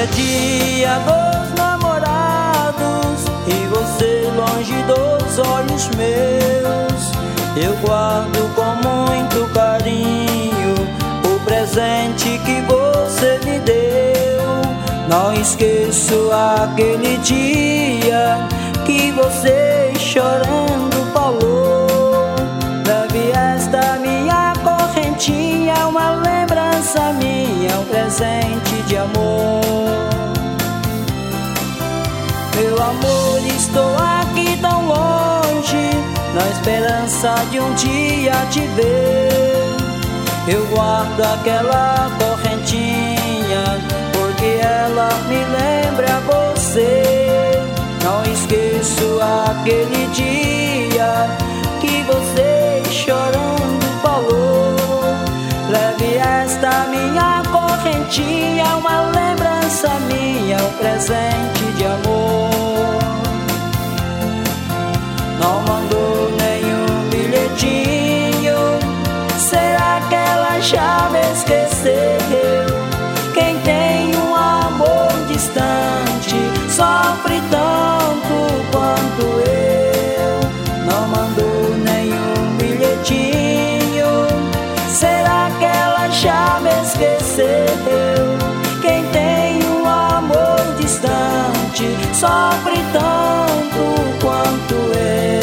é dia dos namorados e você longe dos olhos meus. Eu guardo com muito carinho o presente que você me deu. Não esqueço aquele dia que você chorando falou: leve esta minha correntinha, uma lembrança minha, um presente de amor. Meu amor, estou aqui tão longe, na esperança de um dia te ver. Eu guardo aquela correntinha, porque ela me lembra você. Não esqueço aquele dia que você chorando falou: leve esta minha correntinha, uma lembrança minha, um presente de amor. Não mandou nenhum bilhetinho, será que ela já me esqueceu? Quem tem um amor distante sofre tanto quanto eu. Não mandou nenhum bilhetinho, será que ela já me esqueceu? Quem tem um amor distante sofre tanto quanto eu.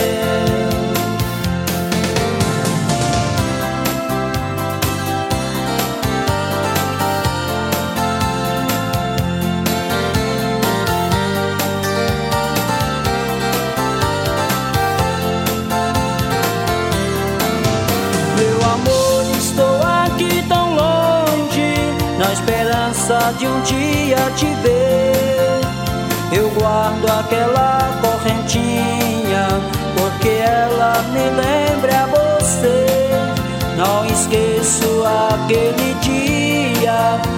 Na esperança de um dia te ver, eu guardo aquela correntinha, porque ela me lembra você. Não esqueço aquele dia